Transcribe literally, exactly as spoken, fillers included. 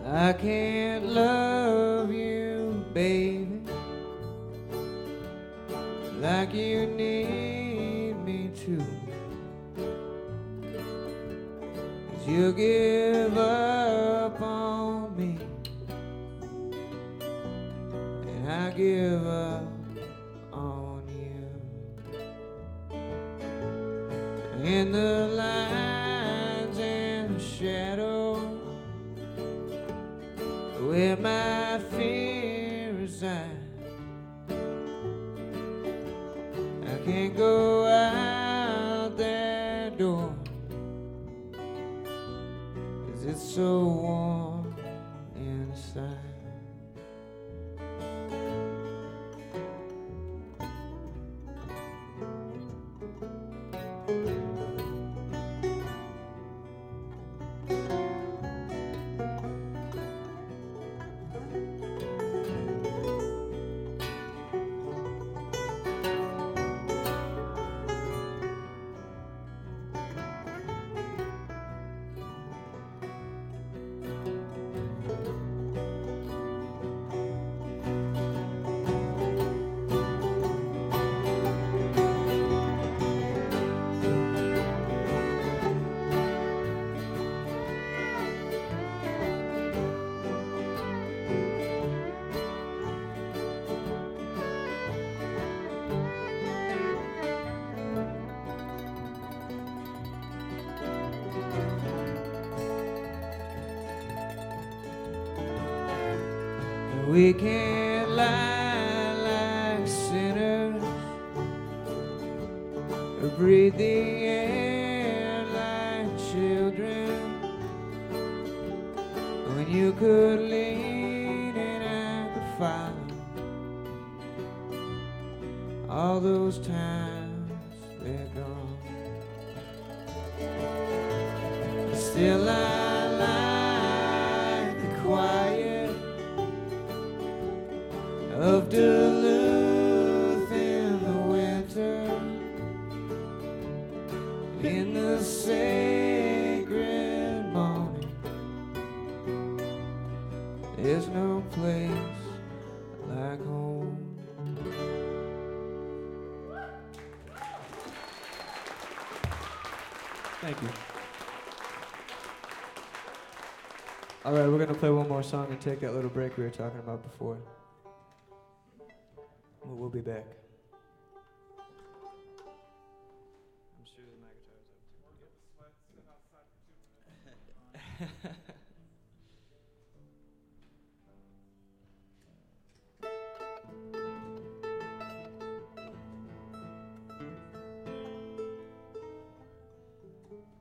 I can't love you, baby, like you need me to. 'Cause you give up on me, and I give up on you. In the lines and the shadows where my fear resides, I can't go out that door, 'cause it's so warm inside. We can't lie like sinners or breathe the air like children, when you could lead and I could follow. All those times they're gone. Still I like the quiet of Duluth in the winter, in the sacred morning. There's no place like home. Thank you. All right, we're gonna play one more song and take that little break we were talking about before. We'll be back. I'm sure my guitar's up too.